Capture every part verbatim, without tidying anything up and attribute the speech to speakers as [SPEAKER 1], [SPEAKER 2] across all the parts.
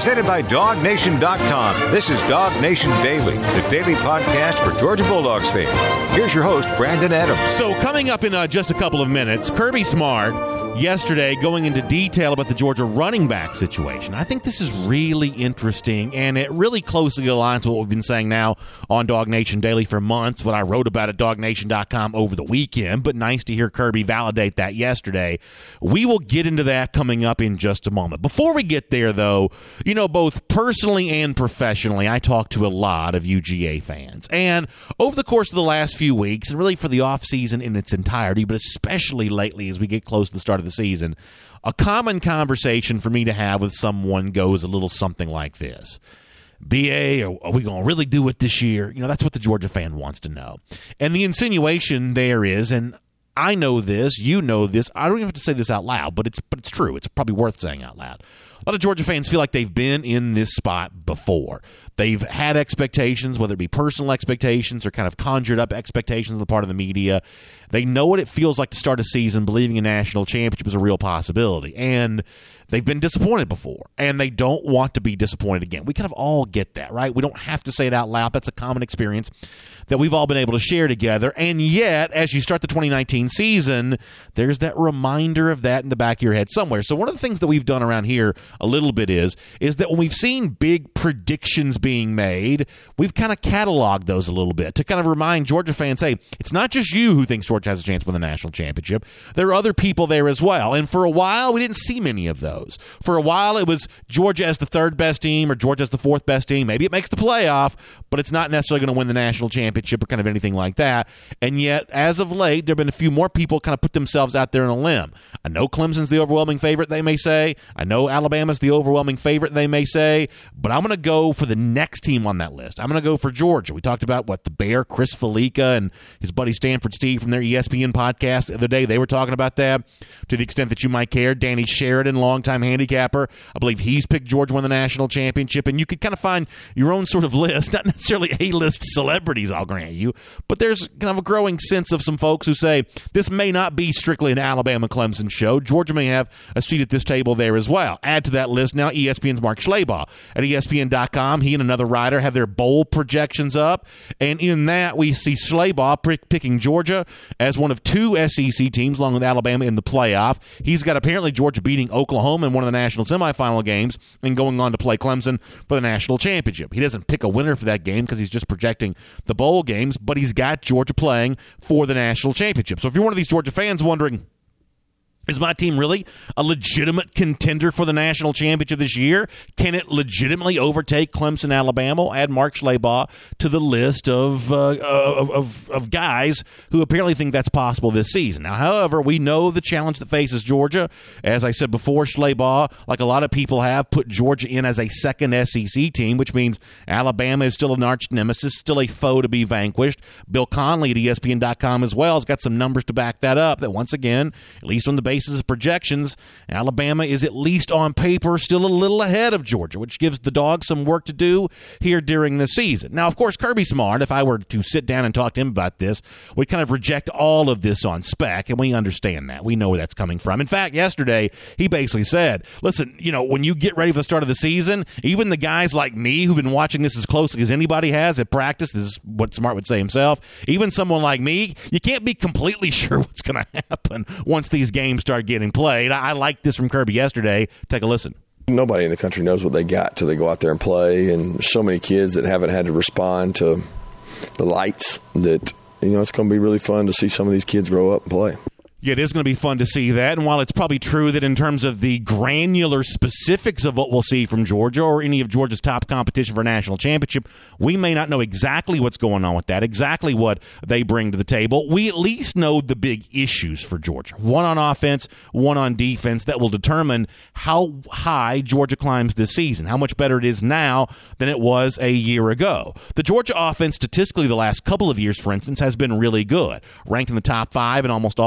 [SPEAKER 1] Presented by dog nation dot com. This is Dog Nation Daily, the daily podcast for Georgia Bulldogs fans. Here's your host, Brandon Adams.
[SPEAKER 2] So coming up in uh, just a couple of minutes, Kirby Smart yesterday going into detail about the Georgia running back situation. I think this is really interesting, and it really closely aligns with what we've been saying now on Dog Nation Daily for months, what I wrote about at dog nation dot com over the weekend, but nice to hear Kirby validate that yesterday. We will get into that coming up in just a moment. Before we get there, though, you know, both personally and professionally, I talk to a lot of U G A fans, and over the course of the last few weeks, and really for the offseason in its entirety, but especially lately as we get close to the start of the season, a common conversation for me to have with someone goes a little something like this. B A, are we going to really do it this year? You know, that's what the Georgia fan wants to know. And the insinuation there is, and I know this, you know this, I don't even have to say this out loud, but it's but it's true. It's probably worth saying out loud. A lot of Georgia fans feel like they've been in this spot before. They've had expectations, whether it be personal expectations or kind of conjured up expectations on the part of the media. They know what it feels like to start a season believing a national championship is a real possibility. And they've been disappointed before, and they don't want to be disappointed again. We kind of all get that, right? We don't have to say it out loud. That's a common experience that we've all been able to share together. And yet, as you start the twenty nineteen season, there's that reminder of that in the back of your head somewhere. So one of the things that we've done around here a little bit is, is that when we've seen big predictions being made, we've kind of cataloged those a little bit to kind of remind Georgia fans, hey, it's not just you who thinks Georgia has a chance for the national championship. There are other people there as well. And for a while, we didn't see many of those. For a while, it was Georgia as the third best team or Georgia as the fourth best team. Maybe it makes the playoff, but it's not necessarily going to win the national championship or kind of anything like that. And yet, as of late, there have been a few more people kind of put themselves out there on a limb. I know Clemson's the overwhelming favorite, they may say. I know Alabama's the overwhelming favorite, they may say. But I'm going to go for the next team on that list. I'm going to go for Georgia. We talked about, what, the Bear, Chris Felica, and his buddy Stanford Steve from their E S P N podcast the other day. They were talking about that. To the extent that you might care, Danny Sheridan, longtime handicapper, I believe he's picked Georgia won the national championship. And you could kind of find your own sort of list, not necessarily A-list celebrities, I'll grant you, but there's kind of a growing sense of some folks who say this may not be strictly an Alabama-Clemson show. Georgia may have a seat at this table there as well. Add to that list now E S P N's Mark Schlabach at E S P N dot com. He and another writer have their bowl projections up, and in that we see Schlabach pick, picking Georgia as one of two S E C teams along with Alabama in the playoff. He's got apparently Georgia beating Oklahoma in one of the national semifinal games and going on to play Clemson for the national championship. He doesn't pick a winner for that game because he's just projecting the bowl games, but he's got Georgia playing for the national championship. So if you're one of these Georgia fans wondering, is my team really a legitimate contender for the national championship this year? Can it legitimately overtake Clemson, Alabama? I'll add Mark Schlabach to the list of, uh, of, of of guys who apparently think that's possible this season. Now, however, we know the challenge that faces Georgia. As I said before, Schlabach, like a lot of people have, put Georgia in as a second S E C team, which means Alabama is still an arch nemesis, still a foe to be vanquished. Bill Conley at E S P N dot com as well has got some numbers to back that up, that once again, at least on the basis of projections, Alabama is at least on paper still a little ahead of Georgia, which gives the Dogs some work to do here during the season. Now, of course, Kirby Smart, if I were to sit down and talk to him about this, would kind of reject all of this on spec, and we understand that. We know where that's coming from. In fact, yesterday, he basically said, listen, you know, when you get ready for the start of the season, even the guys like me who've been watching this as closely as anybody has at practice, this is what Smart would say himself, even someone like me, you can't be completely sure what's going to happen once these games start getting played. I, I like this from Kirby yesterday. Take a listen.
[SPEAKER 3] Nobody in the country knows what they got till they go out there and play, and so many kids that haven't had to respond to the lights that, you know, it's going to be really fun to see some of these kids grow up and play.
[SPEAKER 2] Yeah, it is going to be fun to see that. And while it's probably true that in terms of the granular specifics of what we'll see from Georgia or any of Georgia's top competition for a national championship, we may not know exactly what's going on with that, exactly what they bring to the table. We at least know the big issues for Georgia. One on offense, one on defense, that will determine how high Georgia climbs this season, how much better it is now than it was a year ago. The Georgia offense, statistically, the last couple of years, for instance, has been really good, ranked in the top five in almost all the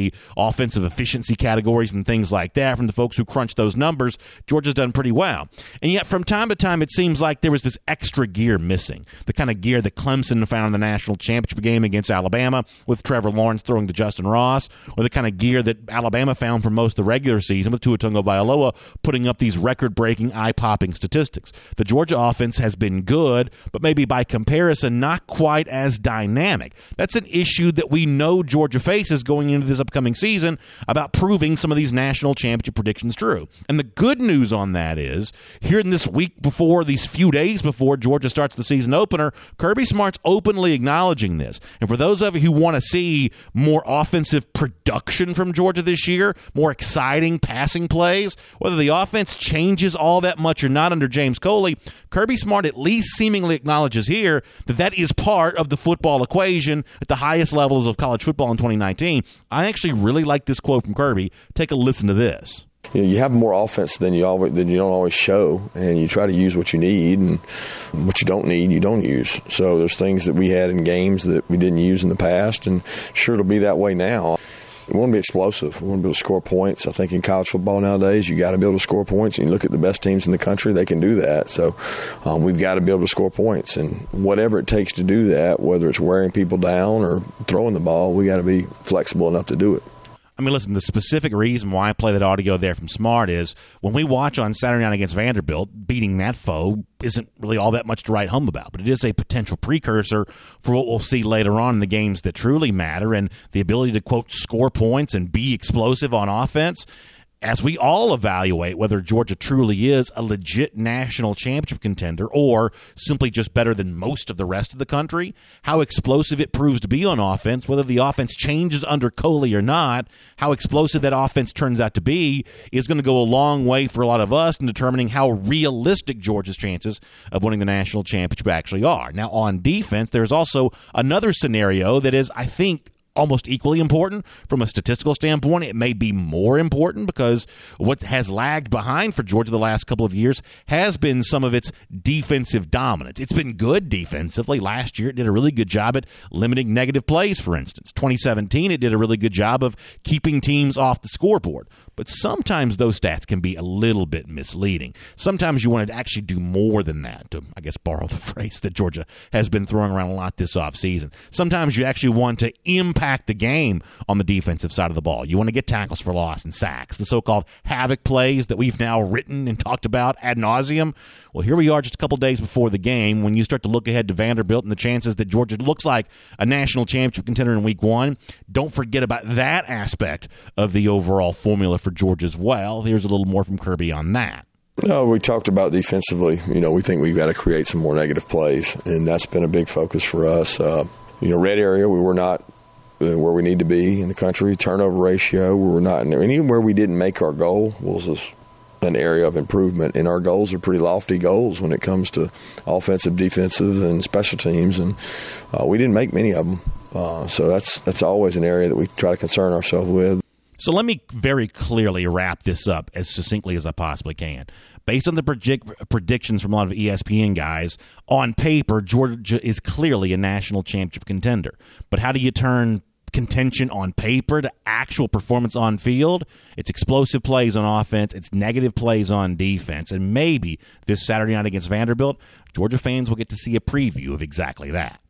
[SPEAKER 2] the offensive efficiency categories and things like that, from the folks who crunch those numbers, Georgia's done pretty well. And yet from time to time it seems like there was this extra gear missing, the kind of gear that Clemson found in the national championship game against Alabama with Trevor Lawrence throwing to Justin Ross, or the kind of gear that Alabama found for most of the regular season with Tua Tagovailoa putting up these record-breaking, eye-popping statistics. The Georgia offense has been good, but maybe by comparison not quite as dynamic. That's an issue that we know Georgia faces going into this upcoming season about proving some of these national championship predictions true. And the good news on that is, here in this week before, these few days before Georgia starts the season opener, Kirby Smart's openly acknowledging this. And for those of you who want to see more offensive production from Georgia this year, more exciting passing plays, whether the offense changes all that much or not under James Coley, Kirby Smart at least seemingly acknowledges here that that is part of the football equation at the highest levels of college football in twenty nineteen. I actually really like this quote from Kirby. Take a listen to this.
[SPEAKER 3] You know, you have more offense than you always than you don't always show, and you try to use what you need, and what you don't need, you don't use. So there's things that we had in games that we didn't use in the past, and sure it'll be that way now. We want to be explosive. We want to be able to score points. I think in college football nowadays, you got to be able to score points. And you look at the best teams in the country, they can do that. So um, we've got to be able to score points. And whatever it takes to do that, whether it's wearing people down or throwing the ball, we got to be flexible enough to do it.
[SPEAKER 2] I mean, listen, the specific reason why I play that audio there from Smart is when we watch on Saturday night against Vanderbilt, beating that foe isn't really all that much to write home about, but it is a potential precursor for what we'll see later on in the games that truly matter, and the ability to, quote, score points and be explosive on offense. As we all evaluate whether Georgia truly is a legit national championship contender or simply just better than most of the rest of the country, how explosive it proves to be on offense, whether the offense changes under Coley or not, how explosive that offense turns out to be is going to go a long way for a lot of us in determining how realistic Georgia's chances of winning the national championship actually are. Now, on defense, there's also another scenario that is, I think, almost equally important from a statistical standpoint. It may be more important because what has lagged behind for Georgia the last couple of years has been some of its defensive dominance. It's been good defensively. Last year it did a really good job at limiting negative plays, for instance. twenty seventeen it did a really good job of keeping teams off the scoreboard. But sometimes those stats can be a little bit misleading. Sometimes you want to actually do more than that, to, I guess, borrow the phrase that Georgia has been throwing around a lot this offseason. Sometimes you actually want to impact the game on the defensive side of the ball. You want to get tackles for loss and sacks, the so-called havoc plays that we've now written and talked about ad nauseum. Well, here we are just a couple days before the game when you start to look ahead to Vanderbilt and the chances that Georgia looks like a national championship contender in week one. Don't forget about that aspect of the overall formula for Georgia as well. Here's a little more from Kirby on that.
[SPEAKER 3] No, we talked about defensively. You know, we think we've got to create some more negative plays, and that's been a big focus for us. Uh, you know, red area, we were not where we need to be in the country. Turnover ratio, we were not in there. Anywhere we didn't make our goal was an area of improvement, and our goals are pretty lofty goals when it comes to offensive, defensive, and special teams, and uh, we didn't make many of them. Uh, so that's that's always an area that we try to concern ourselves with.
[SPEAKER 2] So let me very clearly wrap this up as succinctly as I possibly can. Based on the predict- predictions from a lot of E S P N guys, on paper, Georgia is clearly a national championship contender. But how do you turn contention on paper to actual performance on field? It's explosive plays on offense, it's negative plays on defense, and maybe this Saturday night against Vanderbilt, Georgia fans will get to see a preview of exactly that.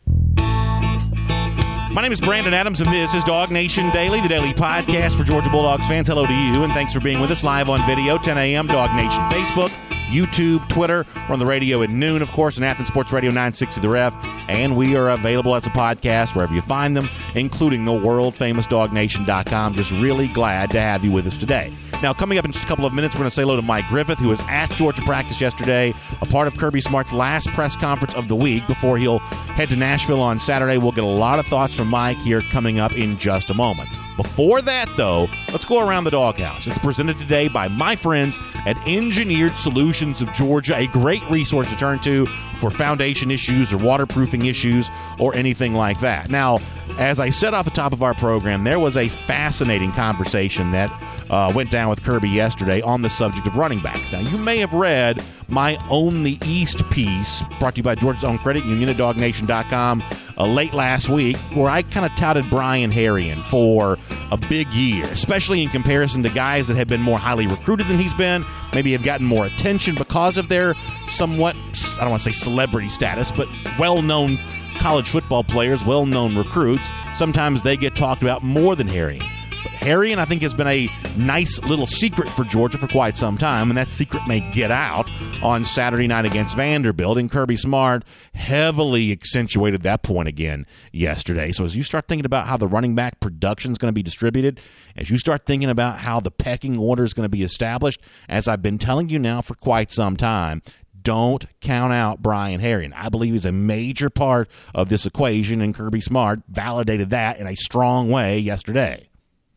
[SPEAKER 2] My name is Brandon Adams, and this is Dog Nation Daily, the daily podcast for Georgia Bulldogs fans. Hello to you, and thanks for being with us live on video, ten a.m., Dog Nation Facebook, YouTube, Twitter. We're on the radio at noon, of course, on Athens Sports Radio nine sixty The Ref, and we are available as a podcast wherever you find them, including the world-famous dog nation dot com. Just really glad to have you with us today. Now, coming up in just a couple of minutes, we're going to say hello to Mike Griffith, who was at Georgia practice yesterday, a part of Kirby Smart's last press conference of the week before he'll head to Nashville on Saturday. We'll get a lot of thoughts from Mike here coming up in just a moment. Before that, though, let's go around the doghouse. It's presented today by my friends at Engineered Solutions of Georgia, a great resource to turn to for foundation issues or waterproofing issues or anything like that. Now, as I said off the top of our program, there was a fascinating conversation that uh, went down with Kirby yesterday on the subject of running backs. Now, you may have read my Own the East piece, brought to you by Georgia's Own Credit Union at dog nation dot com, uh, late last week, where I kind of touted Brian Herrien for a big year, especially in comparison to guys that have been more highly recruited than he's been, maybe have gotten more attention because of their somewhat, I don't want to say celebrity status, but well-known college football players, well-known recruits. Sometimes they get talked about more than Herrien. But Herrien, I think, has been a nice little secret for Georgia for quite some time, and that secret may get out on Saturday night against Vanderbilt, and Kirby Smart heavily accentuated that point again yesterday. So as you start thinking about how the running back production is going to be distributed, as you start thinking about how the pecking order is going to be established, as I've been telling you now for quite some time, don't count out Brian Herrien. I believe he's a major part of this equation, and Kirby Smart validated that in a strong way yesterday.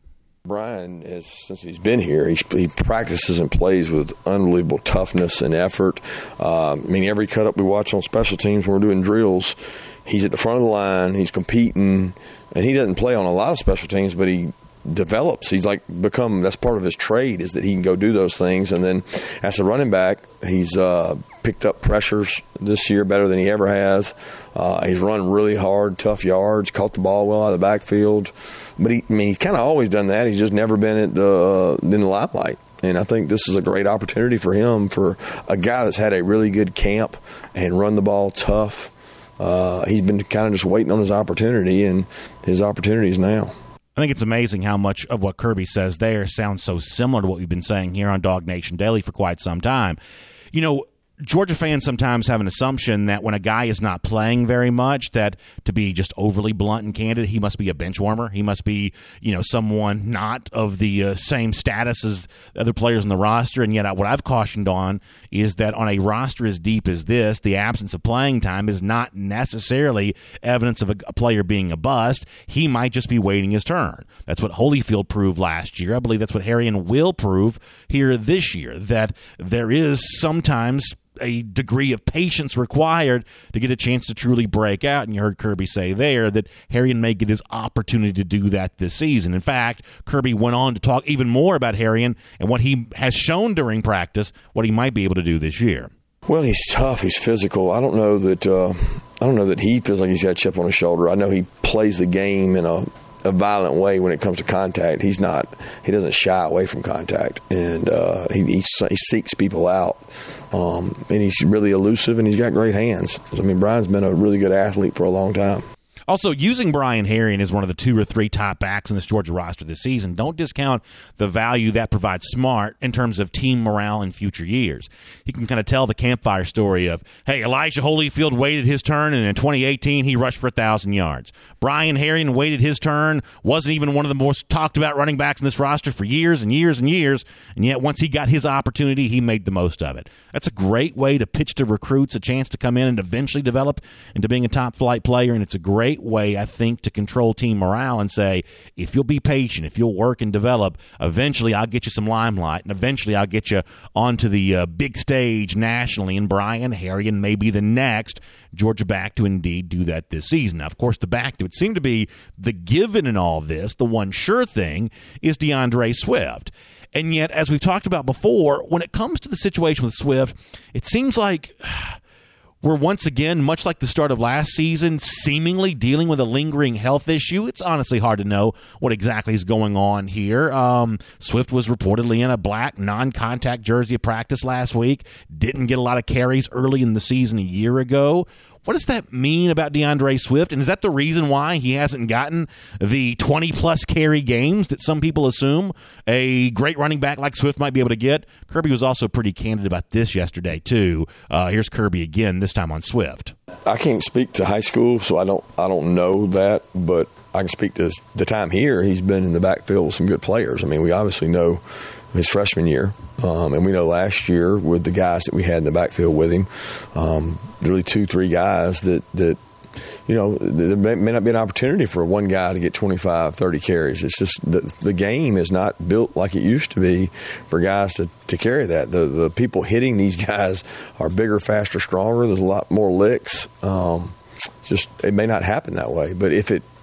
[SPEAKER 3] Brian, is, since he's been here, he, he practices and plays with unbelievable toughness and effort. Uh, I mean, every cut-up we watch on special teams when we're doing drills, he's at the front of the line, he's competing, and he doesn't play on a lot of special teams, but he develops. He's like become, that's part of his trade, is that he can go do those things. And then as a running back, he's uh, picked up pressures this year better than he ever has. Uh, he's run really hard, tough yards, caught the ball well out of the backfield. But he, I mean, he's kind of always done that. He's just never been at the, uh, in the limelight. And I think this is a great opportunity for him, for a guy that's had a really good camp and run the ball tough. Uh, he's been kind of just waiting on his opportunity, and his opportunity is now.
[SPEAKER 2] I think it's amazing how much of what Kirby says there sounds so similar to what we've been saying here on Dog Nation Daily for quite some time. You know, Georgia fans sometimes have an assumption that when a guy is not playing very much, that, to be just overly blunt and candid, he must be a bench warmer. He must be, you know, someone not of the uh, same status as other players in the roster. And yet what I've cautioned on is that on a roster as deep as this, the absence of playing time is not necessarily evidence of a, a player being a bust. He might just be waiting his turn. That's what Holyfield proved last year. I believe that's what Herrien will prove here this year, that there is sometimes a degree of patience required to get a chance to truly break out. And you heard Kirby say there that Herrien may get his opportunity to do that this season. In fact, Kirby went on to talk even more about Herrien and what he has shown during practice, what he might be able to do this year.
[SPEAKER 3] Well, he's tough. He's physical. I don't know that uh, I don't know that he feels like he's got a chip on his shoulder. I know he plays the game in a a violent way when it comes to contact. He's not, he doesn't shy away from contact, and uh, he, he, he seeks people out, um, and he's really elusive, and he's got great hands. I mean, Brian's been a really good athlete for a long time.
[SPEAKER 2] Also, using Brian Herrien as one of the two or three top backs in this Georgia roster this season, don't discount the value that provides Smart in terms of team morale in future years. He can kind of tell the campfire story of, hey, Elijah Holyfield waited his turn, and in twenty eighteen, he rushed for one thousand yards. Brian Herrien waited his turn, wasn't even one of the most talked about running backs in this roster for years and years and years, and yet once he got his opportunity, he made the most of it. That's a great way to pitch to recruits a chance to come in and eventually develop into being a top-flight player, and it's a great way, I think, to control team morale and say, if you'll be patient, if you'll work and develop, eventually I'll get you some limelight, and eventually I'll get you onto the uh, big stage nationally, and Brian Herrien may be the next Georgia back to indeed do that this season. Now, of course, the back that would seem to be the given in all this, the one sure thing, is DeAndre Swift. And yet, as we've talked about before, when it comes to the situation with Swift, it seems like we're once again, much like the start of last season, seemingly dealing with a lingering health issue. It's honestly hard to know what exactly is going on here. Um, Swift was reportedly in a black non-contact jersey at practice last week. Didn't get a lot of carries early in the season a year ago. What does that mean about DeAndre Swift? And is that the reason why he hasn't gotten the twenty-plus carry games that some people assume a great running back like Swift might be able to get? Kirby was also pretty candid about this yesterday, too. Uh, here's Kirby again, this time on Swift.
[SPEAKER 3] I can't speak to high school, so I don't I don't know that, but I can speak to the time here. He's been in the backfield with some good players. I mean, we obviously know his freshman year, um, and we know last year with the guys that we had in the backfield with him, um, really two, three guys that, that you know, there may, may not be an opportunity for one guy to get twenty-five, thirty carries. It's just the, the game is not built like it used to be for guys to, to carry that. The the people hitting these guys are bigger, faster, stronger. There's a lot more licks. Um, just it may not happen that way, but if it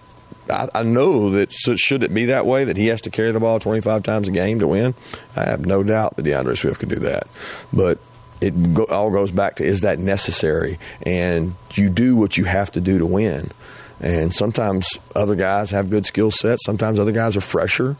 [SPEAKER 3] I, I know that so should it be that way, that he has to carry the ball twenty-five times a game to win, I have no doubt that DeAndre Swift can do that. But it go, all goes back to, is that necessary? And you do what you have to do to win. And sometimes other guys have good skill sets. Sometimes other guys are fresher.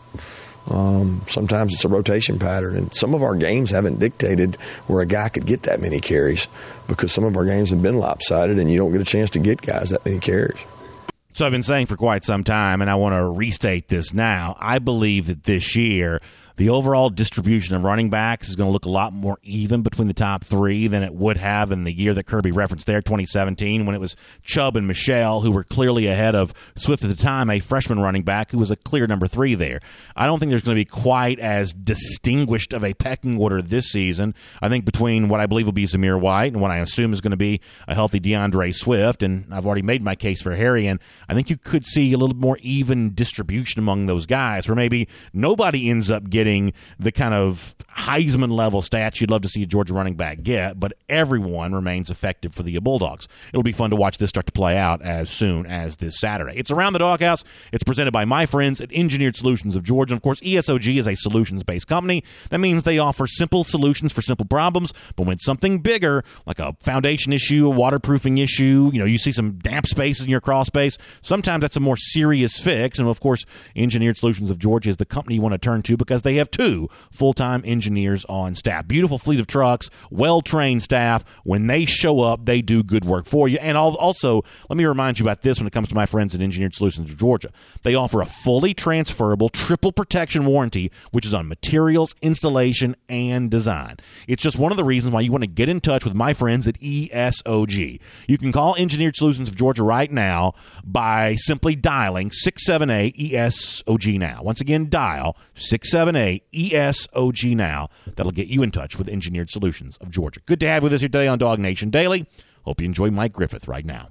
[SPEAKER 3] Um, sometimes it's a rotation pattern. And some of our games haven't dictated where a guy could get that many carries, because some of our games have been lopsided and you don't get a chance to get guys that many carries.
[SPEAKER 2] So I've been saying for quite some time, and I want to restate this now, I believe that this year the overall distribution of running backs is going to look a lot more even between the top three than it would have in the year that Kirby referenced there, twenty seventeen, when it was Chubb and Michelle who were clearly ahead of Swift at the time, a freshman running back who was a clear number three there. I don't think there's going to be quite as distinguished of a pecking order this season. I think between what I believe will be Zamir White and what I assume is going to be a healthy DeAndre Swift, and I've already made my case for Harry, and I think you could see a little more even distribution among those guys, where maybe nobody ends up getting the kind of Heisman level stats you'd love to see a Georgia running back get, but everyone remains effective for the Bulldogs. It'll be fun to watch this start to play out as soon as this Saturday. It's Around the Doghouse. It's presented by my friends at Engineered Solutions of Georgia. And of course, E S O G is a solutions-based company. That means they offer simple solutions for simple problems, but when it's something bigger, like a foundation issue, a waterproofing issue, you know, you see some damp spaces in your crawl space, sometimes that's a more serious fix. And of course, Engineered Solutions of Georgia is the company you want to turn to, because they have two full-time engineers on staff. Beautiful fleet of trucks, well-trained staff. When they show up, they do good work for you. And also, let me remind you about this when it comes to my friends at Engineered Solutions of Georgia. They offer a fully transferable triple protection warranty, which is on materials, installation, and design. It's just one of the reasons why you want to get in touch with my friends at E S O G. You can call Engineered Solutions of Georgia right now by simply dialing six seven eight E S O G now. Once again, dial six seven eight E S O G now. That'll get you in touch with Engineered Solutions of Georgia. Good to have with us here today on Dog Nation Daily. Hope you enjoy Mike Griffith right now.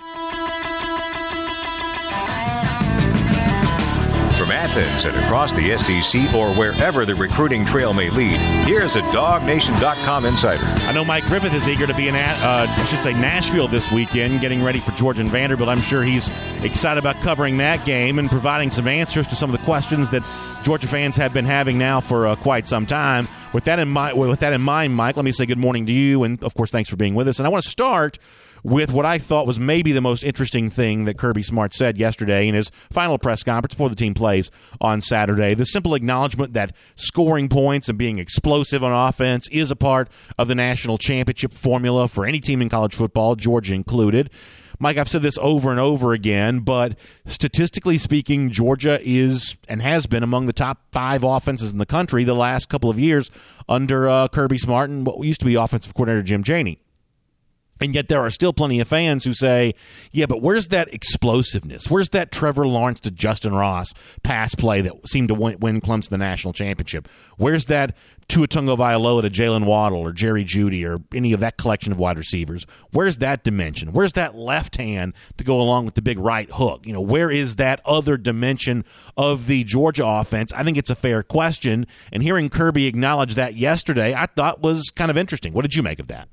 [SPEAKER 1] From Athens and across the S E C or wherever the recruiting trail may lead, here's a Dog Nation dot com insider.
[SPEAKER 2] I know Mike Griffith is eager to be in, uh, I should say, Nashville this weekend, getting ready for Georgia and Vanderbilt. I'm sure he's excited about covering that game and providing some answers to some of the questions that Georgia fans have been having now for uh, quite some time. With that in mind, with that in mind, Mike, let me say good morning to you, and of course, thanks for being with us. And I want to start with what I thought was maybe the most interesting thing that Kirby Smart said yesterday in his final press conference before the team plays on Saturday. The simple acknowledgement that scoring points and being explosive on offense is a part of the national championship formula for any team in college football, Georgia included. Mike, I've said this over and over again, but statistically speaking, Georgia is and has been among the top five offenses in the country the last couple of years under uh, Kirby Smart and what used to be offensive coordinator Jim Chaney. And yet there are still plenty of fans who say, yeah, but where's that explosiveness? Where's that Trevor Lawrence to Justin Ross pass play that seemed to win, win Clemson the national championship? Where's that Tua Tagovailoa to Jalen Waddle or Jerry Jeudy or any of that collection of wide receivers? Where's that dimension? Where's that left hand to go along with the big right hook? You know, where is that other dimension of the Georgia offense? I think it's a fair question. And hearing Kirby acknowledge that yesterday, I thought was kind of interesting. What did you make of that?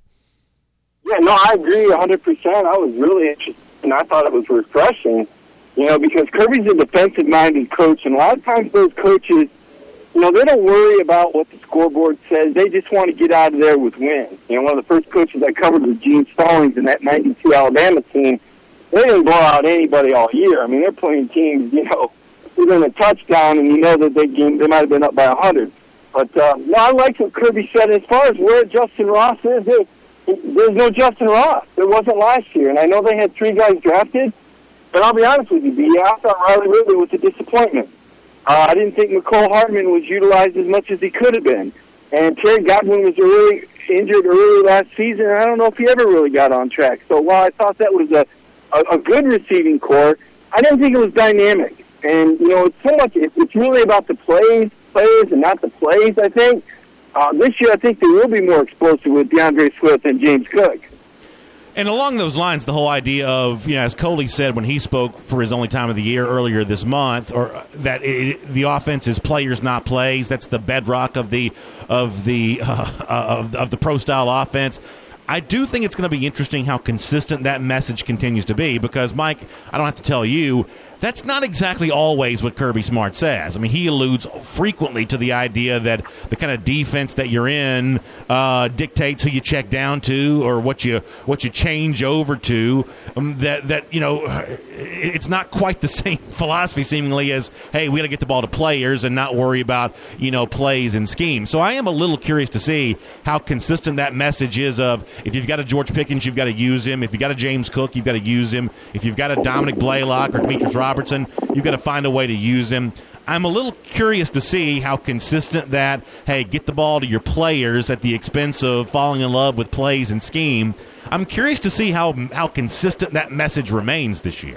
[SPEAKER 4] Yeah, no, I agree one hundred percent. I was really interested, and I thought it was refreshing, you know, because Kirby's a defensive-minded coach, and a lot of times those coaches, you know, they don't worry about what the scoreboard says. They just want to get out of there with wins. You know, one of the first coaches I covered was Gene Stallings in that ninety-two Alabama team. They didn't blow out anybody all year. I mean, they're playing teams, you know, within a touchdown, and you know that they game they might have been up by one hundred. But, uh, no, I like what Kirby said. As far as where Justin Ross is, they, there's no Justin Ross. There wasn't last year. And I know they had three guys drafted, but I'll be honest with you, B. I thought Riley Ridley was a disappointment. Uh, I didn't think McCole Hardman was utilized as much as he could have been. And Terry Godwin was early, injured early last season, and I don't know if he ever really got on track. So while I thought that was a, a, a good receiving core, I didn't think it was dynamic. And, you know, it's so much, it, it's really about the plays, players and not the plays, I think. Uh, this year, I think they will be more explosive with DeAndre Swift and James Cook.
[SPEAKER 2] And along those lines, the whole idea of, you know, as Coley said when he spoke for his only time of the year earlier this month, or that it, the offense is players, not plays. That's the bedrock of the of the uh, of, of the pro style offense. I do think it's going to be interesting how consistent that message continues to be because, Mike, I don't have to tell you, that's not exactly always what Kirby Smart says. I mean, he alludes frequently to the idea that the kind of defense that you're in uh, dictates who you check down to or what you what you change over to. Um, that that you know, it's not quite the same philosophy seemingly as, hey, we got to get the ball to players and not worry about you know plays and schemes. So I am a little curious to see how consistent that message is of if you've got a George Pickens, you've got to use him. If you've got a James Cook, you've got to use him. If you've got a Dominic Blaylock or Demetrius Robertson, you've got to find a way to use him. I'm a little curious to see how consistent that, hey, get the ball to your players at the expense of falling in love with plays and scheme. I'm curious to see how how consistent that message remains this year.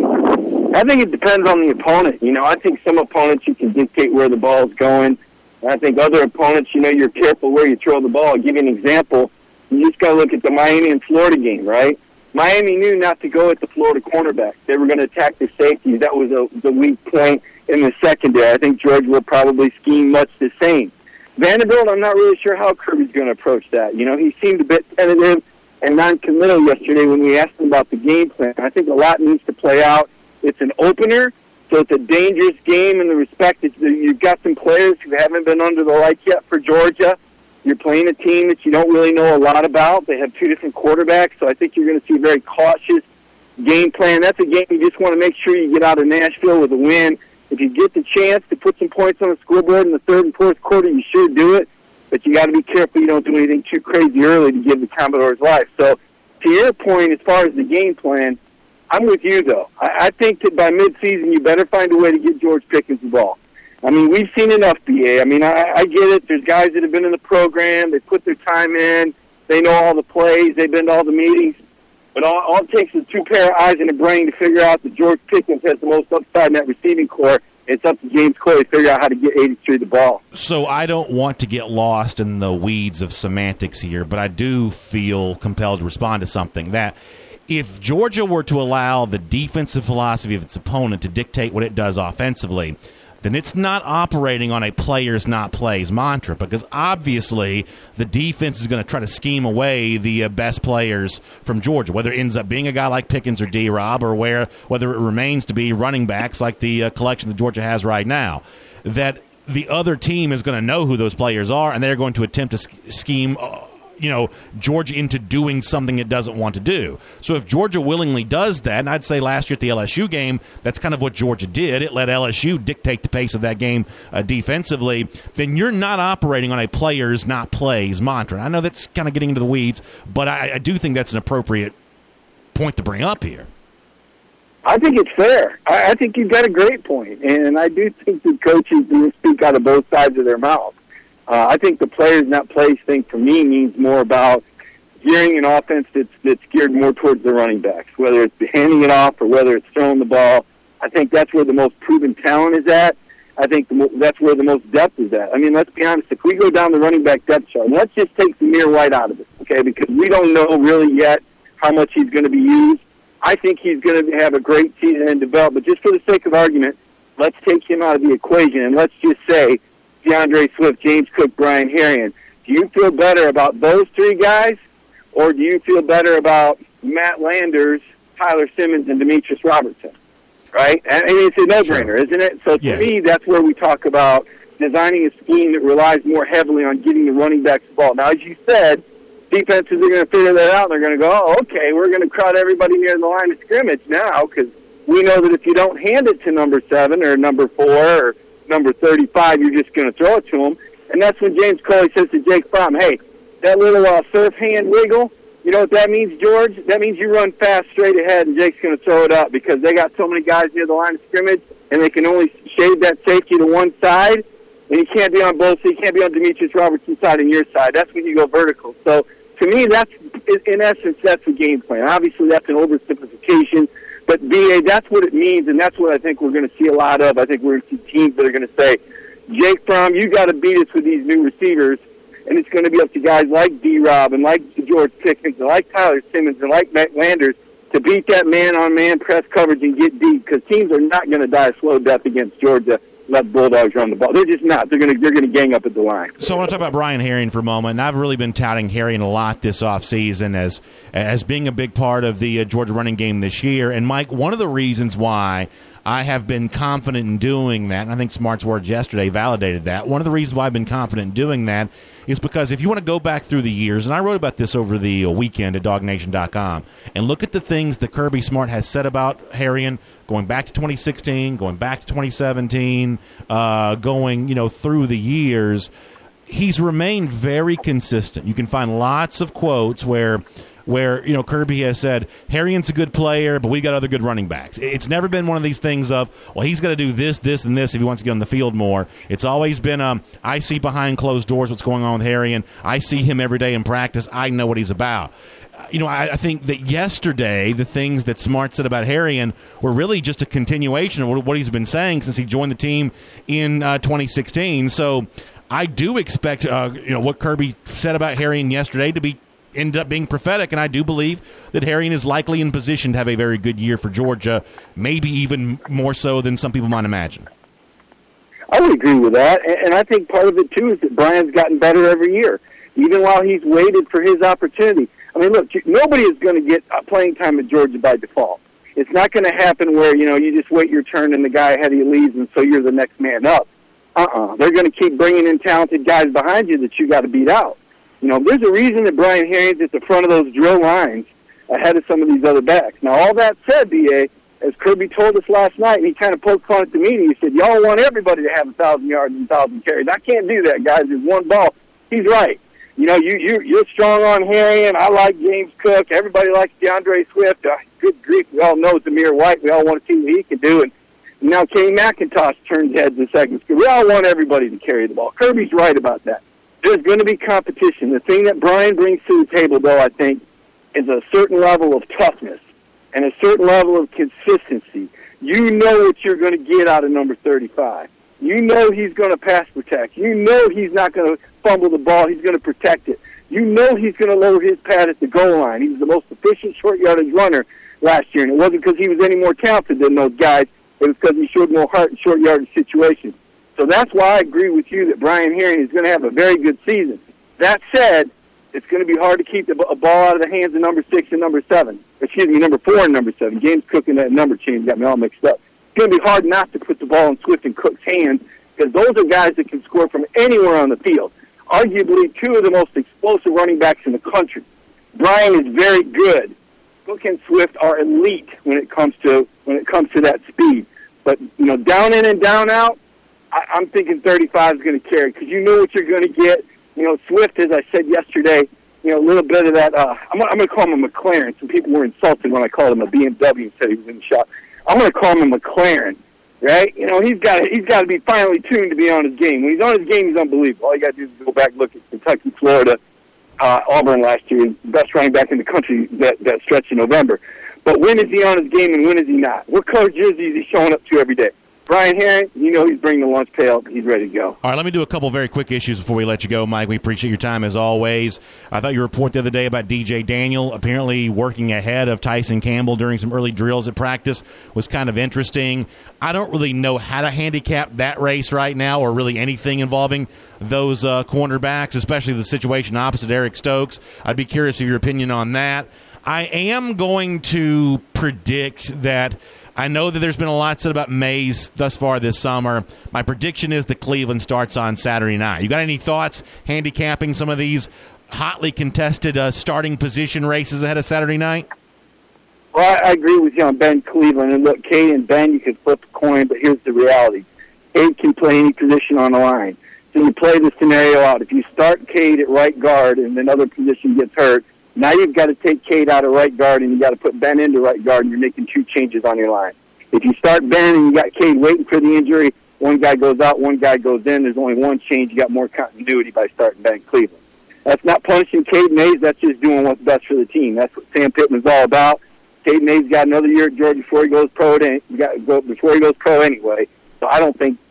[SPEAKER 4] I think it depends on the opponent. You know, I think some opponents you can dictate where the ball is going. And I think other opponents, you know, you're careful where you throw the ball. I'll give you an example. You just got to look at the Miami and Florida game, right? Miami knew not to go at the Florida cornerback. They were going to attack the safeties. That was a, the weak point in the secondary. I think Georgia will probably scheme much the same. Vanderbilt, I'm not really sure how Kirby's going to approach that. You know, he seemed a bit tentative and non-committal yesterday when we asked him about the game plan. I think a lot needs to play out. It's an opener, so it's a dangerous game in the respect that you've got some players who haven't been under the lights yet for Georgia. You're playing a team that you don't really know a lot about. They have two different quarterbacks, so I think you're going to see a very cautious game plan. That's a game you just want to make sure you get out of Nashville with a win. If you get the chance to put some points on the scoreboard in the third and fourth quarter, you should do it, but you got to be careful you don't do anything too crazy early to give the Commodores life. So to your point, as far as the game plan, I'm with you, though. I, I think that by midseason, you better find a way to get George Pickens the ball. I mean, we've seen enough, B A. I mean, I, I get it. There's guys that have been in the program. They put their time in. They know all the plays. They've been to all the meetings. But all, all it takes is two pair of eyes and a brain to figure out that George Pickens has the most upside in that receiving core. It's up to James Coley to figure out how to get eighty-three the ball.
[SPEAKER 2] So I don't want to get lost in the weeds of semantics here, but I do feel compelled to respond to something that if Georgia were to allow the defensive philosophy of its opponent to dictate what it does offensively, then it's not operating on a players not plays mantra, because obviously the defense is going to try to scheme away the uh, best players from Georgia, whether it ends up being a guy like Pickens or D-Rob, or where whether it remains to be running backs like the uh, collection that Georgia has right now, that the other team is going to know who those players are, and they're going to attempt to sch- scheme uh, you know, Georgia into doing something it doesn't want to do. So if Georgia willingly does that, and I'd say last year at the L S U game, that's kind of what Georgia did. It let L S U dictate the pace of that game uh, defensively. Then you're not operating on a players, not plays mantra. And I know that's kind of getting into the weeds, but I, I do think that's an appropriate point to bring up here.
[SPEAKER 4] I think it's fair. I, I think you've got a great point, and I do think the coaches do speak out of both sides of their mouth. Uh, I think the players, not plays thing for me means more about gearing an offense that's, that's geared more towards the running backs, whether it's handing it off or whether it's throwing the ball. I think that's where the most proven talent is at. I think the mo- that's where the most depth is at. I mean, let's be honest. If we go down the running back depth chart, let's just take Zamir White out of it, okay, because we don't know really yet how much he's going to be used. I think he's going to have a great season and develop, but just for the sake of argument, let's take him out of the equation, and let's just say DeAndre Swift, James Cook, Brian Herrien. Do you feel better about those three guys, or do you feel better about Matt Landers, Tyler Simmons, and Demetrius Robertson? Right? I mean, it's a no-brainer, isn't it? So to
[SPEAKER 2] yeah.
[SPEAKER 4] me, that's where we talk about designing a scheme that relies more heavily on getting the running backs the ball. Now, as you said, defenses are going to figure that out, and they're going to go, oh, okay, we're going to crowd everybody near the line of scrimmage now, because we know that if you don't hand it to number seven or number four or number thirty-five, you're just going to throw it to him. And that's when James Coley says to Jake Fromm, hey, that little uh, surf hand wiggle, you know what that means, George? That means you run fast straight ahead, and Jake's going to throw it up because they got so many guys near the line of scrimmage, and they can only shade that safety to one side, and you can't be on both, so you can't be on Demetrius Robertson's side and your side. That's when you go vertical. So to me, that's, in essence, that's the game plan. Obviously, that's an oversimplification. But, B A, that's what it means, and that's what I think we're going to see a lot of. I think we're going to see teams that are going to say, Jake Fromm, you got to beat us with these new receivers, and it's going to be up to guys like D-Rob and like George Pickens and like Tyler Simmons and like Matt Landers to beat that man-on-man press coverage and get deep, because teams are not going to die a slow death against Georgia let the Bulldogs run the ball. They're just not. They're going to they're going to gang up at the line.
[SPEAKER 2] So I want to talk about Brian Herrien for a moment. And I've really been touting Herrien a lot this offseason as as being a big part of the uh, Georgia running game this year. And, Mike, one of the reasons why I have been confident in doing that, and I think Smart's words yesterday validated that, one of the reasons why I've been confident in doing that is because if you want to go back through the years, and I wrote about this over the weekend at dog nation dot com, and look at the things that Kirby Smart has said about Herrien going back to twenty sixteen, going back to twenty seventeen, uh, going, you know, through the years, he's remained very consistent. You can find lots of quotes where where, you know, Kirby has said, Herrien's a good player, but we got other good running backs. It's never been one of these things of, well, he's got to do this, this, and this if he wants to get on the field more. It's always been, um, I see behind closed doors what's going on with Herrien. I see him every day in practice. I know what he's about. You know, I, I think that yesterday the things that Smart said about Herrien were really just a continuation of what he's been saying since he joined the team in uh, twenty sixteen. So I do expect, uh, you know, what Kirby said about Herrien yesterday to be ended up being prophetic, and I do believe that Herrien is likely in position to have a very good year for Georgia, maybe even more so than some people might imagine.
[SPEAKER 4] I would agree with that, and I think part of it, too, is that Brian's gotten better every year, even while he's waited for his opportunity. I mean, look, nobody is going to get playing time at Georgia by default. It's not going to happen where, you know, you just wait your turn and the guy ahead of you leaves, and so you're the next man up. Uh-uh. They're going to keep bringing in talented guys behind you that you got to beat out. You know, there's a reason that Brian Herrien's at the front of those drill lines ahead of some of these other backs. Now, all that said, B A, as Kirby told us last night, and he kind of poked fun at the meeting, he said, y'all want everybody to have one thousand yards and one thousand carries. I can't do that, guys. There's one ball. He's right. You know, you, you, you're strong on Herrien. I like James Cook. Everybody likes DeAndre Swift. Uh, good grief, we all know Zamir White. We all want to see what he can do. And now Kenny McIntosh turns heads in second. We all want everybody to carry the ball. Kirby's right about that. There's going to be competition. The thing that Brian brings to the table, though, I think, is a certain level of toughness and a certain level of consistency. You know what you're going to get out of number thirty-five. You know he's going to pass protect. You know he's not going to fumble the ball. He's going to protect it. You know he's going to lower his pad at the goal line. He was the most efficient short yardage runner last year, and it wasn't because he was any more talented than those guys. It was because he showed more heart in short yardage situations. So that's why I agree with you that Brian Herrien is going to have a very good season. That said, it's going to be hard to keep the, a ball out of the hands of number six and number seven. Excuse me, number four and number seven. James Cook and that number change got me all mixed up. It's going to be hard not to put the ball in Swift and Cook's hands because those are guys that can score from anywhere on the field. Arguably two of the most explosive running backs in the country. Brian is very good. Cook and Swift are elite when it comes to when it comes to that speed. But, you know, down in and down out, I, I'm thinking thirty-five is going to carry because you know what you're going to get. You know, Swift, as I said yesterday, you know, a little bit of that. Uh, I'm, I'm going to call him a McLaren. Some people were insulted when I called him a B M W and said he was in the shop. I'm going to call him a McLaren, right? You know, he's got he's got to be finely tuned to be on his game. When he's on his game, he's unbelievable. All you got to do is go back and look at Kentucky, Florida, uh, Auburn last year, best running back in the country that, that stretch in November. But when is he on his game and when is he not? What color jersey is he showing up to every day? Brian Herrien, you know he's bringing the lunch pail. He's ready to go.
[SPEAKER 2] All right, let me do a couple very quick issues before we let you go, Mike. We appreciate your time as always. I thought your report the other day about D J Daniel apparently working ahead of Tyson Campbell during some early drills at practice was kind of interesting. I don't really know how to handicap that race right now or really anything involving those uh, cornerbacks, especially the situation opposite Eric Stokes. I'd be curious of your opinion on that. I am going to predict that I know that there's been a lot said about Mays thus far this summer. My prediction is that Cleveland starts on Saturday night. You got any thoughts handicapping some of these hotly contested uh, starting position races ahead of Saturday night?
[SPEAKER 4] Well, I, I agree with you on Ben Cleveland. And look, Cade and Ben, you can flip a coin, but here's the reality. Cade can play any position on the line. So you play the scenario out. If you start Cade at right guard and another position gets hurt, now you've got to take Cade out of right guard and you've got to put Ben into right guard, and you're making two changes on your line. If you start Ben and you got Cade waiting for the injury, one guy goes out, one guy goes in. There's only one change. You got more continuity by starting Ben Cleveland. That's not punishing Cade Mays. That's just doing what's best for the team. That's what Sam Pittman's all about. Cade Mays got another year at Georgia before he goes pro. He got go before he goes pro anyway. So I don't think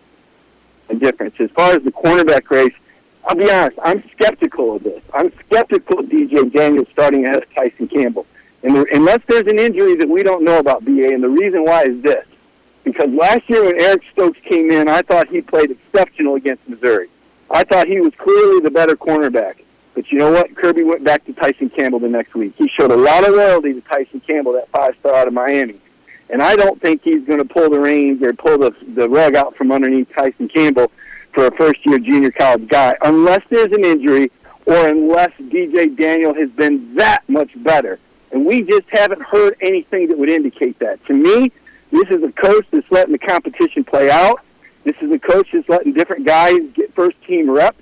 [SPEAKER 4] a difference as far as the cornerback race. I'll be honest, I'm skeptical of this. I'm skeptical of D J Daniels starting ahead of Tyson Campbell. And there, unless there's an injury that we don't know about, B A, and the reason why is this. because last year when Eric Stokes came in, I thought he played exceptional against Missouri. I thought he was clearly the better cornerback. But you know what? Kirby went back to Tyson Campbell the next week. He showed a lot of loyalty to Tyson Campbell, that five-star out of Miami. And I don't think he's going to pull the reins or pull the, the rug out from underneath Tyson Campbell for a first-year junior college guy, unless there's an injury or unless D J Daniel has been that much better. And we just haven't heard anything that would indicate that. To me, this is a coach that's letting the competition play out. This is a coach that's letting different guys get first-team reps,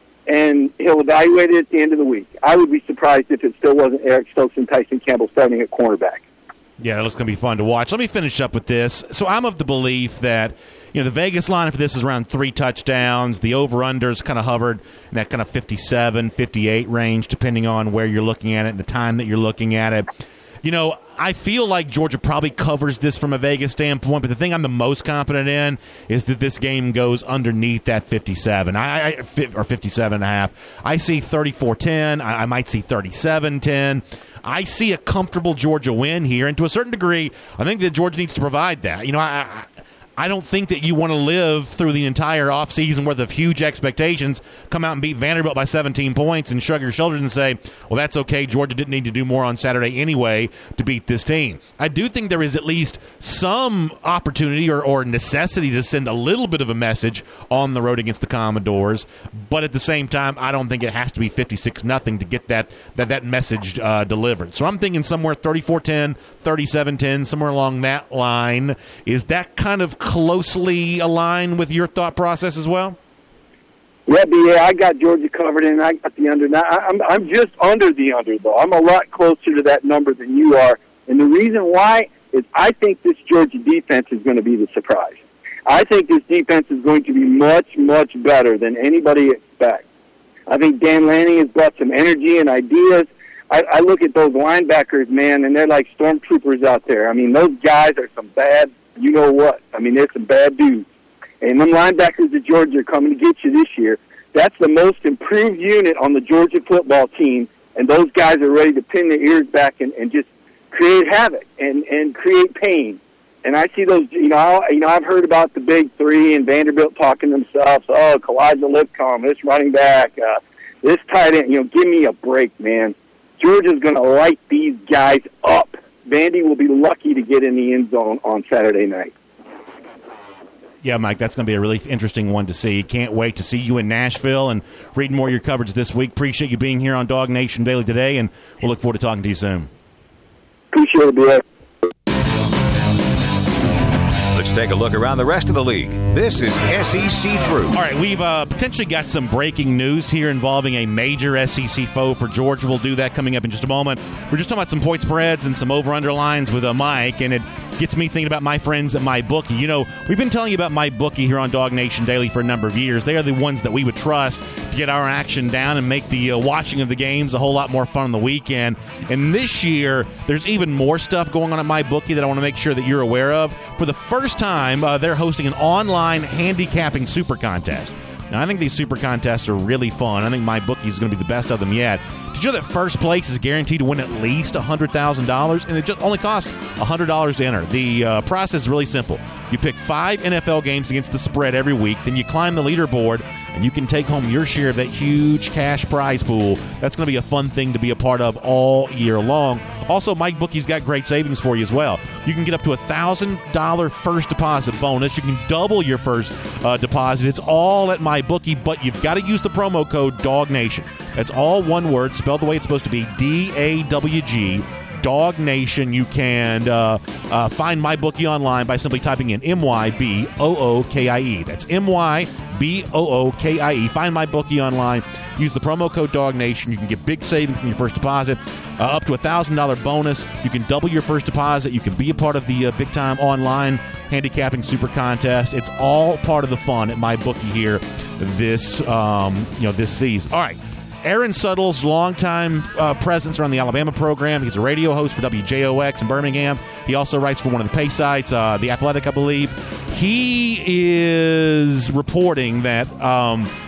[SPEAKER 4] and he'll evaluate it at the end of the week. I would be surprised if it still wasn't Eric Stokes and Tyson Campbell starting at cornerback.
[SPEAKER 2] Yeah, it's going to be fun to watch. Let me finish up with this. So I'm of the belief that, you know, the Vegas line for this is around three touchdowns. The over-unders kind of hovered in that kind of fifty-seven, fifty-eight range, depending on where you're looking at it and the time that you're looking at it. You know, I feel like Georgia probably covers this from a Vegas standpoint, but the thing I'm the most confident in is that this game goes underneath that fifty-seven I, I, or fifty-seven and a half. I see thirty-four ten. I, I might see thirty-seven ten. I see a comfortable Georgia win here, and to a certain degree, I think that Georgia needs to provide that. You know, I, I I don't think that you want to live through the entire offseason worth of huge expectations, come out and beat Vanderbilt by seventeen points and shrug your shoulders and say, well, that's okay, Georgia didn't need to do more on Saturday anyway to beat this team. I do think there is at least some opportunity or, or necessity to send a little bit of a message on the road against the Commodores, but at the same time, I don't think it has to be fifty-six nothing to get that that, that message uh, delivered. So I'm thinking somewhere thirty-four ten, thirty-seven ten, somewhere along that line. Is that kind of closely aligned with your thought process as well?
[SPEAKER 4] Yeah, B A, I got Georgia covered, and I got the under. Now, I'm, I'm just under the under, though. I'm a lot closer to that number than you are. And the reason why is I think this Georgia defense is going to be the surprise. I think this defense is going to be much, much better than anybody expects. I think Dan Lanning has brought some energy and ideas. I, I look at those linebackers, man, and they're like stormtroopers out there. I mean, those guys are some bad, you know what. I mean, they're some bad dudes. And them linebackers at Georgia are coming to get you this year. That's the most improved unit on the Georgia football team, and those guys are ready to pin their ears back and, and just create havoc and, and create pain. And I see those, you know, you know, I've heard about the big three and Vanderbilt talking themselves, oh, Kalijah Lipcomb, this running back, uh, this tight end. You know, give me a break, man. Georgia's going to light these guys up. Vandy will be lucky to get in the end zone on Saturday night.
[SPEAKER 2] Yeah, Mike, that's going to be a really interesting one to see. Can't wait to see you in Nashville and read more of your coverage this week. Appreciate you being here on Dog Nation Daily today, and we'll look forward to talking to you soon.
[SPEAKER 4] Appreciate it, Brett.
[SPEAKER 1] Let's take a look around the rest of the league. This is S E C Through.
[SPEAKER 2] All right, we've uh, potentially got some breaking news here involving a major S E C foe for Georgia. We'll do that coming up in just a moment. We're just talking about some point spreads and some over-under lines with uh, Mike, and it gets me thinking about my friends at MyBookie. You know, we've been telling you about MyBookie here on Dog Nation Daily for a number of years. They are the ones that we would trust to get our action down and make the uh, watching of the games a whole lot more fun on the weekend. And this year, there's even more stuff going on at MyBookie that I want to make sure that you're aware of. For the first time, uh, they're hosting an online handicapping super contest. Now, I think these super contests are really fun. I think MyBookie is going to be the best of them yet. Did you know that first place is guaranteed to win at least one hundred thousand dollars? And it just only costs one hundred dollars to enter. The uh, process is really simple. You pick five N F L games against the spread every week. Then you climb the leaderboard, and you can take home your share of that huge cash prize pool. That's going to be a fun thing to be a part of all year long. Also, MyBookie's got great savings for you as well. You can get up to a one thousand dollars first deposit bonus. You can double your first uh, deposit. It's all at MyBookie, but you've got to use the promo code DOGNATION. That's all one word, spelled the way it's supposed to be, D A W G, Dog Nation. You can uh, uh, find MyBookie online by simply typing in M Y B O O K I E. That's M Y B O O K I E. Find MyBookie online. Use the promo code DOGNATION. You can get big savings from your first deposit, uh, up to a one thousand dollars bonus. You can double your first deposit. You can be a part of the uh, big-time online handicapping super contest. It's all part of the fun at MyBookie here this, um, you know, this season. All right. Aaron Suttles, longtime uh, presence around the Alabama program. He's a radio host for W J O X in Birmingham. He also writes for one of the pay sites, uh, The Athletic, I believe. He is reporting that um,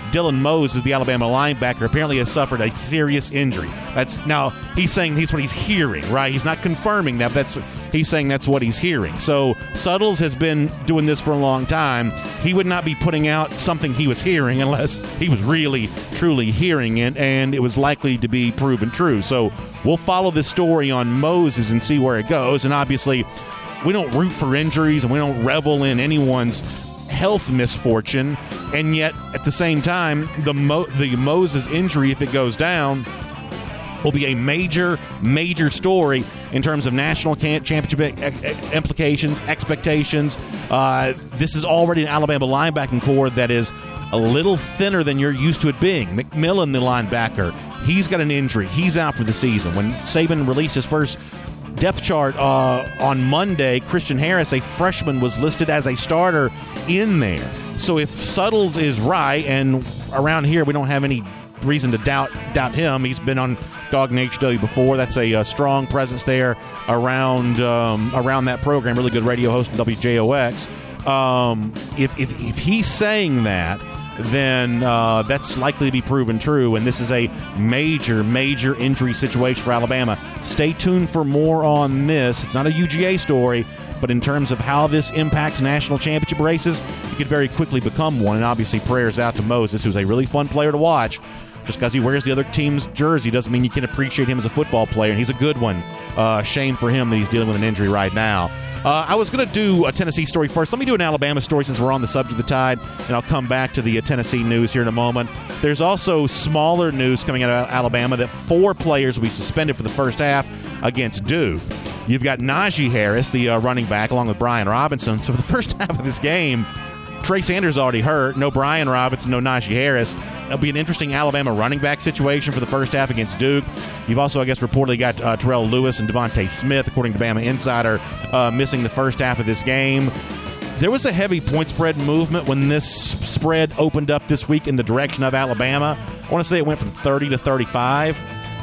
[SPEAKER 2] Dylan Moses, the Alabama linebacker, apparently has suffered a serious injury. That's now he's saying he's what he's hearing, right? He's not confirming that. That's he's saying that's what he's hearing. So Suttles has been doing this for a long time. He would not be putting out something he was hearing unless he was really, truly hearing it, and it was likely to be proven true. So we'll follow this story on Moses and see where it goes. And obviously, we don't root for injuries and we don't revel in anyone's health misfortune, and yet at the same time, the Mo- the Moses injury, if it goes down, will be a major, major story in terms of national championship implications, expectations. Uh, this is already an Alabama linebacking core that is a little thinner than you're used to it being. McMillan, the linebacker, he's got an injury. He's out for the season. When Saban released his first depth chart uh, on Monday, Christian Harris, a freshman, was listed as a starter in there. So if Suttles is right, and around here we don't have any reason to doubt doubt him, he's been on Dog Nation Daily before. That's a, a strong presence there around um, around that program. Really good radio host in W J O X. Um, if, if if he's saying that, then uh, that's likely to be proven true, and this is a major, major injury situation for Alabama. Stay tuned for more on this. It's not a U G A story, but in terms of how this impacts national championship races, it could very quickly become one, and obviously prayers out to Moses, who's a really fun player to watch. Just because he wears the other team's jersey doesn't mean you can appreciate him as a football player, and he's a good one. Uh, shame for him that he's dealing with an injury right now. Uh, I was going to do a Tennessee story first. Let me do an Alabama story since we're on the subject of the Tide, and I'll come back to the uh, Tennessee news here in a moment. There's also smaller news coming out of Alabama that four players will be suspended for the first half against Duke. You've got Najee Harris, the uh, running back, along with Brian Robinson. So for the first half of this game, Trey Sanders already hurt. No Brian Robinson, no Najee Harris. It'll be an interesting Alabama running back situation for the first half against Duke. You've also, I guess, reportedly got uh, Terrell Lewis and Devontae Smith, according to Bama Insider, uh, missing the first half of this game. There was a heavy point spread movement when this spread opened up this week in the direction of Alabama. I want to say it went from thirty to thirty-five.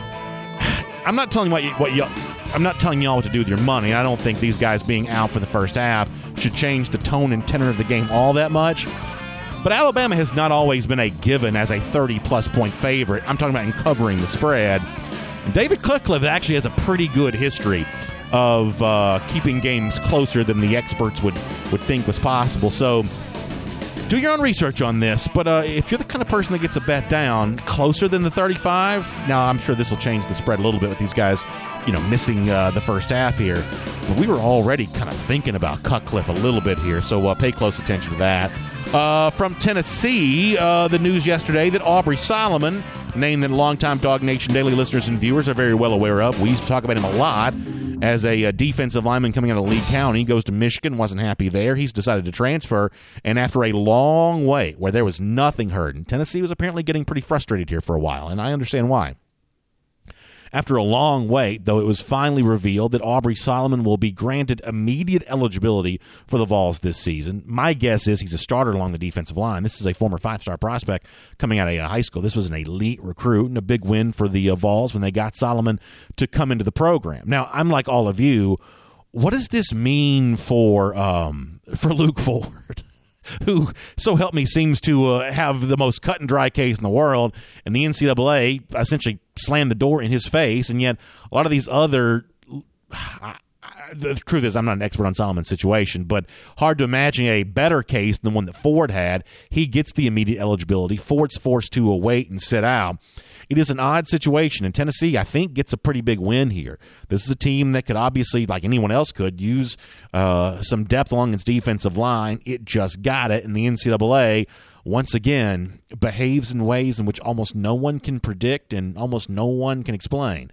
[SPEAKER 2] I'm not telling you what you, what you I'm not telling y'all what to do with your money. I don't think these guys being out for the first half should change the tone and tenor of the game all that much. But Alabama has not always been a given as a thirty-plus point favorite. I'm talking about in covering the spread. David Cutcliffe actually has a pretty good history of uh, keeping games closer than the experts would, would think was possible. So do your own research on this. But uh, if you're the kind of person that gets a bet down closer than the thirty-five, now I'm sure this will change the spread a little bit with these guys, you know, missing uh, the first half here. But we were already kind of thinking about Cutcliffe a little bit here, so uh, pay close attention to that. Uh, from Tennessee, uh, the news yesterday that Aubrey Solomon, a name that longtime Dog Nation Daily listeners and viewers are very well aware of. We used to talk about him a lot as a, a defensive lineman coming out of Lee County. Goes to Michigan, wasn't happy there. He's decided to transfer, and after a long wait where there was nothing heard, and Tennessee was apparently getting pretty frustrated here for a while, and I understand why. After a long wait, though, it was finally revealed that Aubrey Solomon will be granted immediate eligibility for the Vols this season. My guess is he's a starter along the defensive line. This is a former five-star prospect coming out of high school. This was an elite recruit and a big win for the uh, Vols when they got Solomon to come into the program. Now, I'm like all of you. What does this mean for um, for Luke Ford? Who, so help me, seems to uh, have the most cut-and-dry case in the world, and the N C double A essentially slammed the door in his face, and yet a lot of these other I, I, the truth is I'm not an expert on Solomon's situation, but hard to imagine a better case than the one that Ford had. He gets the immediate eligibility. Ford's forced to uh, wait and sit out. It is an odd situation, and Tennessee, I think, gets a pretty big win here. This is a team that could obviously, like anyone else could, use uh, some depth along its defensive line. It just got it, and the N C double A, once again, behaves in ways in which almost no one can predict and almost no one can explain.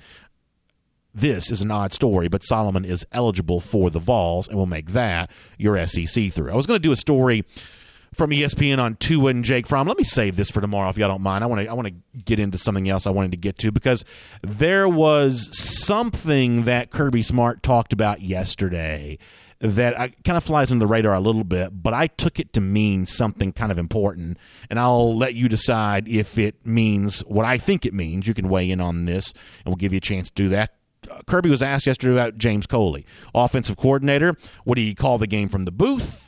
[SPEAKER 2] This is an odd story, but Solomon is eligible for the Vols, and will make that your S E C through. I was going to do a story from E S P N on Tua and Jake Fromm. Let me save this for tomorrow if y'all don't mind. I want to I want to get into something else I wanted to get to, because there was something that Kirby Smart talked about yesterday that I, kind of flies under the radar a little bit, but I took it to mean something kind of important, and I'll let you decide if it means what I think it means. You can weigh in on this, and we'll give you a chance to do that. Kirby was asked yesterday about James Coley, offensive coordinator. What do you call the game from the booth?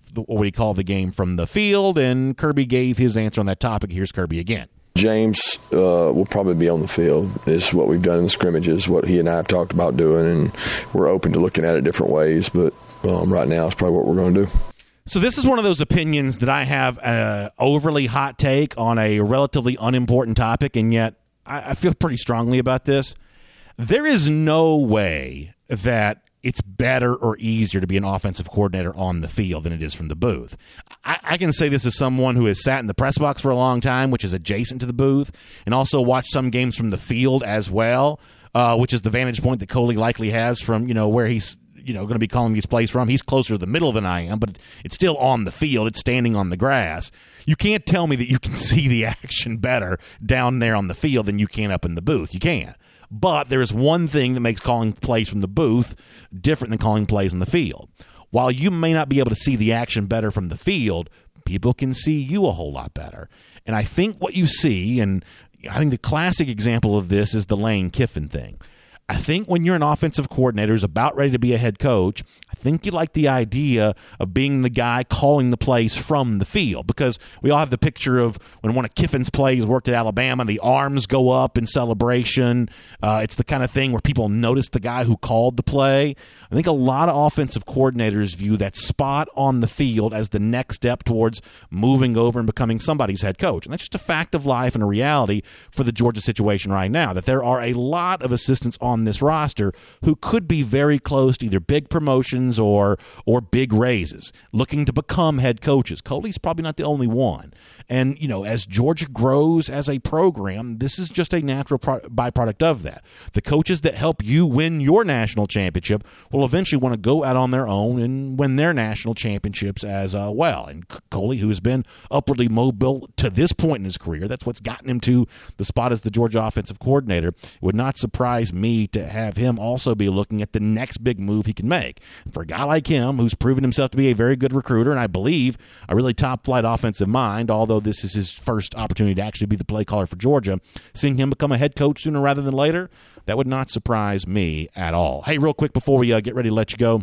[SPEAKER 2] the, what he called the game from the field, and Kirby gave his answer on that topic. Here's Kirby again.
[SPEAKER 3] James uh, will probably be on the field. Is what we've done in the scrimmages, what he and I have talked about doing, and we're open to looking at it different ways, but um, right now it's probably what we're going to do.
[SPEAKER 2] So this is one of those opinions that I have an overly hot take on a relatively unimportant topic, and yet I, I feel pretty strongly about this. There is no way that it's better or easier to be an offensive coordinator on the field than it is from the booth. I, I can say this as someone who has sat in the press box for a long time, which is adjacent to the booth, and also watched some games from the field as well, uh, which is the vantage point that Coley likely has from, you know, where he's, you know, going to be calling these plays from. He's closer to the middle than I am, but it's still on the field. It's standing on the grass. You can't tell me that you can see the action better down there on the field than you can up in the booth. You can't. But there is one thing that makes calling plays from the booth different than calling plays on the field. While you may not be able to see the action better from the field, people can see you a whole lot better. And I think what you see, and I think the classic example of this is the Lane Kiffin thing. I think when you're an offensive coordinator who's about ready to be a head coach, I think you like the idea of being the guy calling the plays from the field, because we all have the picture of when one of Kiffin's plays worked at Alabama, the arms go up in celebration. Uh, it's the kind of thing where people notice the guy who called the play. I think a lot of offensive coordinators view that spot on the field as the next step towards moving over and becoming somebody's head coach. And that's just a fact of life and a reality for the Georgia situation right now, that there are a lot of assistants on this roster who could be very close to either big promotions or or big raises, looking to become head coaches. Coley's probably not the only one. And, you know, as Georgia grows as a program, this is just a natural pro- byproduct of that. The coaches that help you win your national championship will eventually want to go out on their own and win their national championships as uh, well. And Coley, who has been upwardly mobile to this point in his career, that's what's gotten him to the spot as the Georgia offensive coordinator. It would not surprise me to have him also be looking at the next big move he can make. And for a guy like him, who's proven himself to be a very good recruiter, and I believe a really top-flight offensive mind, although this is his first opportunity to actually be the play caller for Georgia, seeing him become a head coach sooner rather than later, that would not surprise me at all. Hey, real quick before we uh, get ready to let you go,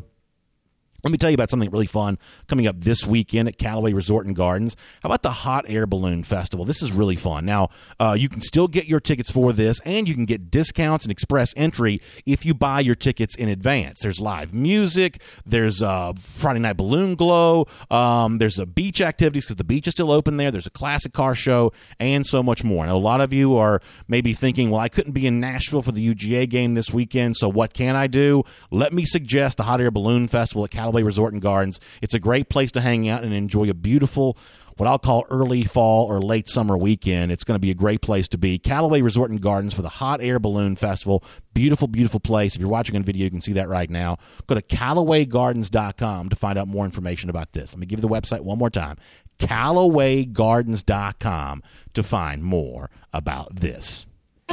[SPEAKER 2] let me tell you about something really fun coming up this weekend at Callaway Resort and Gardens. How about the Hot Air Balloon Festival? This is really fun. Now, uh, you can still get your tickets for this, and you can get discounts and express entry if you buy your tickets in advance. There's live music. There's uh, Friday Night Balloon Glow. Um, there's a beach activities because the beach is still open there. There's a classic car show and so much more. Now, a lot of you are maybe thinking, well, I couldn't be in Nashville for the U G A game this weekend, so what can I do? Let me suggest the Hot Air Balloon Festival at Callaway Resort and Gardens. It's a great place to hang out and enjoy a beautiful, what I'll call early fall or late summer weekend. It's going to be a great place to be. Callaway Resort and Gardens for the Hot Air Balloon Festival. Beautiful, beautiful place. If you're watching on video, you can see that right now. Go to Callaway Gardens dot com to find out more information about this. Let me give you the website one more time. Callaway Gardens dot com to find more about this.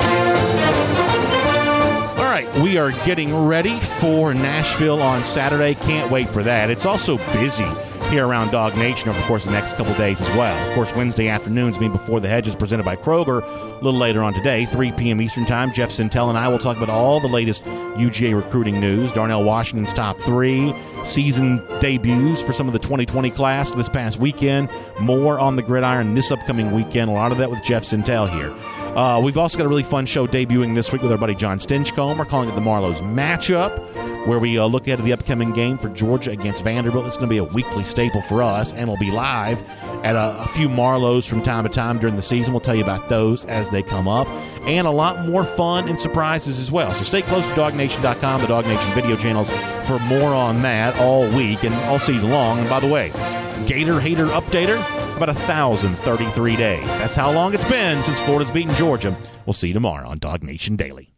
[SPEAKER 2] All right, we are getting ready for Nashville on Saturday. Can't wait for that. It's also busy here around Dog Nation over the course of the next couple of days as well. Of course, Wednesday afternoons being Before the Hedges presented by Kroger. A little later on today, three p.m. Eastern Time, Jeff Sintel and I will talk about all the latest U G A recruiting news, Darnell Washington's top three, season debuts for some of the twenty twenty class this past weekend, more on the gridiron this upcoming weekend. A lot of that with Jeff Sintel here. Uh, we've also got a really fun show debuting this week with our buddy John Stinchcomb. We're calling it the Marlowe's Matchup, where we uh, look ahead at the upcoming game for Georgia against Vanderbilt. It's going to be a weekly staple for us, and we'll be live at a, a few Marlowe's from time to time during the season. We'll tell you about those as they come up, and a lot more fun and surprises as well. So stay close to Dog Nation dot com, the Dog Nation video channels, for more on that all week and all season long. And by the way, Gator Hater Updater, about one thousand thirty-three days. That's how long it's been since Florida's beaten Georgia. We'll see you tomorrow on Dog Nation Daily.